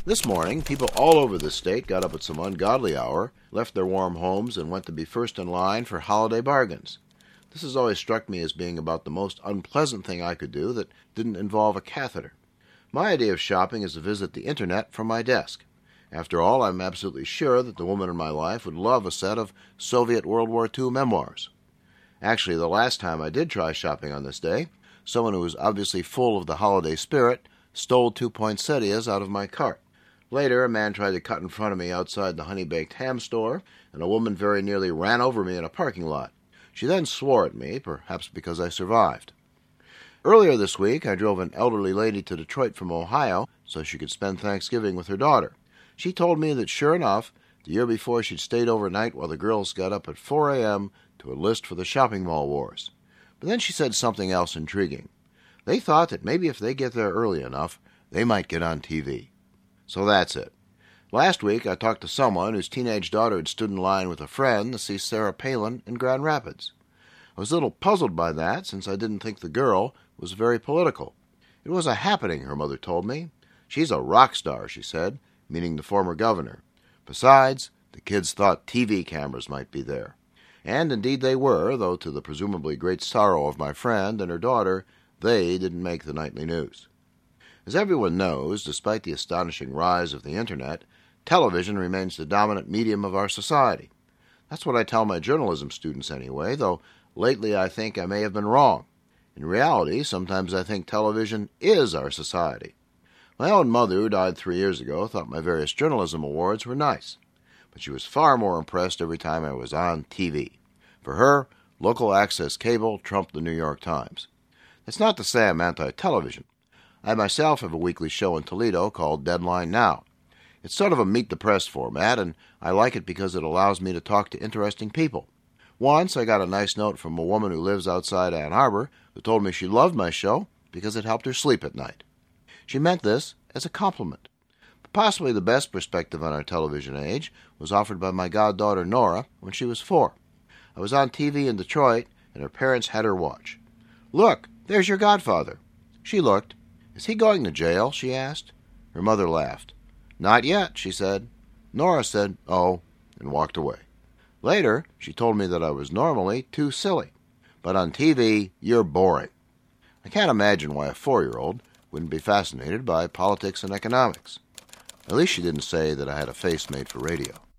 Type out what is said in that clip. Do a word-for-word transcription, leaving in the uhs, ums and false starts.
This morning, people all over the state got up at some ungodly hour, left their warm homes, and went to be first in line for holiday bargains. This has always struck me as being about the most unpleasant thing I could do that didn't involve a catheter. My idea of shopping is to visit the Internet from my desk. After all, I'm absolutely sure that the woman in my life would love a set of Soviet World War Two memoirs. Actually, the last time I did try shopping on this day, someone who was obviously full of the holiday spirit stole two poinsettias out of my cart. Later, a man tried to cut in front of me outside the honey-baked ham store, and a woman very nearly ran over me in a parking lot. She then swore at me, perhaps because I survived. Earlier this week, I drove an elderly lady to Detroit from Ohio so she could spend Thanksgiving with her daughter. She told me that, sure enough, the year before she'd stayed overnight while the girls got up at four a.m. to enlist for the shopping mall wars. But then she said something else intriguing. They thought that maybe if they get there early enough, they might get on T V. So that's it. Last week, I talked to someone whose teenage daughter had stood in line with a friend to see Sarah Palin in Grand Rapids. I was a little puzzled by that, since I didn't think the girl was very political. It was a happening, her mother told me. She's a rock star, she said, meaning the former governor. Besides, the kids thought T V cameras might be there. And indeed they were, though to the presumably great sorrow of my friend and her daughter, they didn't make the nightly news. As everyone knows, despite the astonishing rise of the Internet, television remains the dominant medium of our society. That's what I tell my journalism students anyway, though lately I think I may have been wrong. In reality, sometimes I think television is our society. My own mother, who died three years ago, thought my various journalism awards were nice, but she was far more impressed every time I was on T V. For her, local access cable trumped the New York Times. That's not to say I'm anti-television. I myself have a weekly show in Toledo called Deadline Now. It's sort of a meet-the-press format, and I like it because it allows me to talk to interesting people. Once I got a nice note from a woman who lives outside Ann Arbor who told me she loved my show because it helped her sleep at night. She meant this as a compliment. But possibly the best perspective on our television age was offered by my goddaughter Nora when she was four. I was on T V in Detroit, and her parents had her watch. "Look, there's your godfather." She looked. "Is he going to jail?" she asked. Her mother laughed. "Not yet," she said. Nora said, "Oh," and walked away. Later, she told me that I was normally too silly. But on T V, you're boring. I can't imagine why a four-year-old wouldn't be fascinated by politics and economics. At least she didn't say that I had a face made for radio.